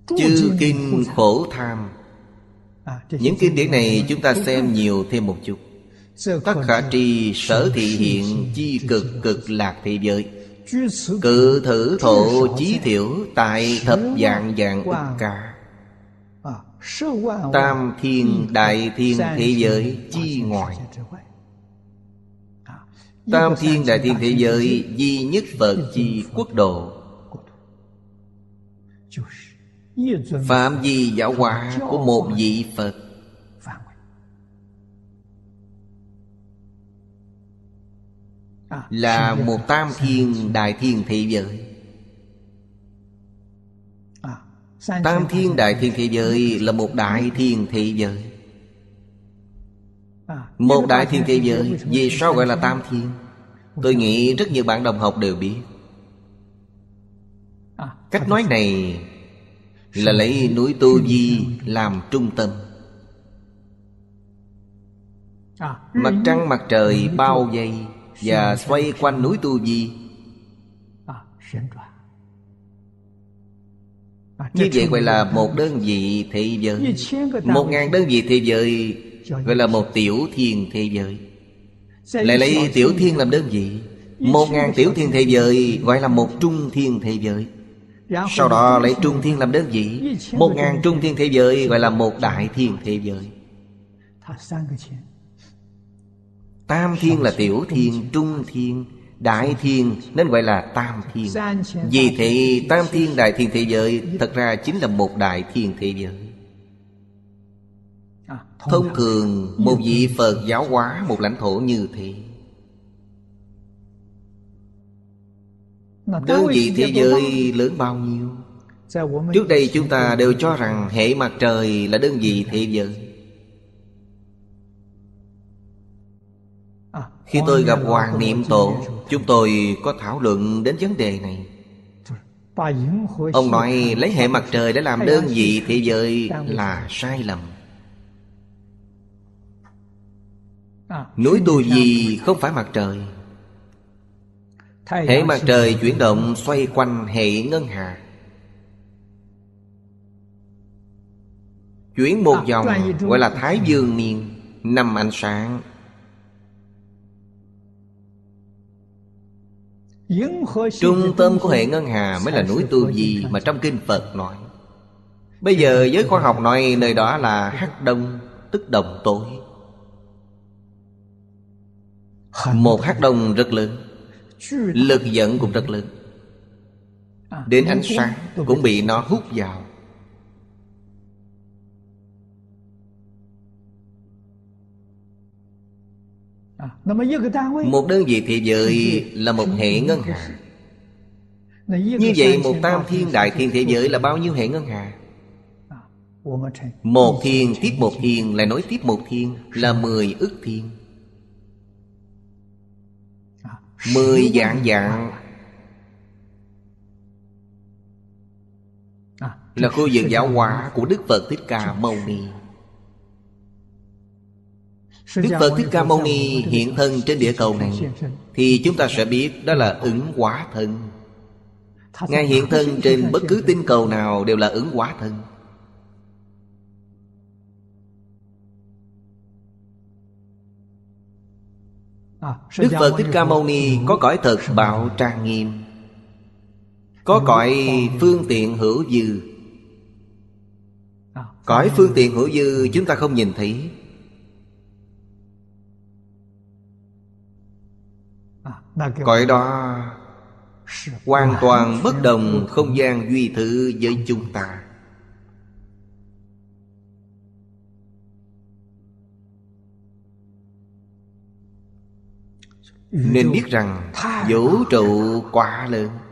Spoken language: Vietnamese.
Chư kinh khổ tham. Những kinh điển này chúng ta xem nhiều thêm một chút. Tất khả tri sở thị hiện, chi cực cực lạc thị giới. Cự thử thổ chí thiểu, tại thập dạng dạng ức ca. Tam thiên đại thiên thế giới chi ngoài. Tam thiên đại thiên thế giới duy nhất Phật chi quốc độ. Phạm vi giáo hóa của một vị Phật. Là một tam thiên đại thiên thế giới. Tam thiên đại thiên thế giới là một đại thiên thế giới. Một đại thiên thế giới. Vì sao gọi là tam thiên? Tôi nghĩ rất nhiều bạn đồng học đều biết. Cách nói này là lấy núi Tu Di làm trung tâm. Mặt trăng mặt trời bao vây và xoay quanh núi Tu Di. Như vậy gọi là một đơn vị thế giới. 1000 đơn vị thế giới gọi là một tiểu thiên thế giới. Lại lấy tiểu thiên làm đơn vị. 1000 tiểu thiên thế giới gọi là một trung thiên thế giới. Sau đó lấy trung thiên làm đơn vị. 1000 trung thiên thế giới gọi là một đại thiên thế giới. Tam thiên là tiểu thiên, trung thiên, đại thiên nên gọi là tam thiên. Vì thế tam thiên đại thiên thế giới thật ra chính là một đại thiên thế giới. Thông thường một vị Phật giáo hóa một lãnh thổ như thế. Đơn vị thế giới lớn bao nhiêu? Trước đây chúng ta đều cho rằng hệ mặt trời là đơn vị thế giới. Khi tôi gặp Hoàng Niệm Tổ, chúng tôi có thảo luận đến vấn đề này. Ông nói lấy hệ mặt trời để làm đơn vị thế giới là sai lầm. Núi Tu Di không phải mặt trời. Hệ mặt trời chuyển động xoay quanh hệ ngân hà. Chuyển một vòng gọi là Thái Dương niên, 5 ánh sáng. Trung tâm của hệ ngân hà mới là núi Tu Di mà trong kinh Phật nói. Bây giờ giới khoa học nói nơi đó là Hắc Đông, tức đồng tối. Một hắc đông rất lớn, lực dẫn cũng rất lớn. Đến ánh sáng cũng bị nó hút vào. Một đơn vị thế giới là một hệ ngân hà. Như vậy một tam thiên đại thiên thế giới là bao nhiêu hệ ngân hà? Một thiên tiếp một thiên lại nối tiếp một thiên là 10 ức thiên. 10 vạn vạn là khu vực giáo hóa của Đức Phật Thích Ca Mâu Ni. Đức Phật Thích Ca Mâu Ni hiện thân trên địa cầu này thì chúng ta sẽ biết đó là ứng hóa thân. Ngài hiện thân trên bất cứ tinh cầu nào đều là ứng hóa thân. Đức Phật Thích Ca Mâu Ni có cõi thật bảo trang nghiêm, có cõi phương tiện hữu dư. Cõi phương tiện hữu dư chúng ta không nhìn thấy. Cõi đó hoàn toàn bất đồng không gian duy thử với chúng ta. Nên biết rằng vũ trụ quá lớn.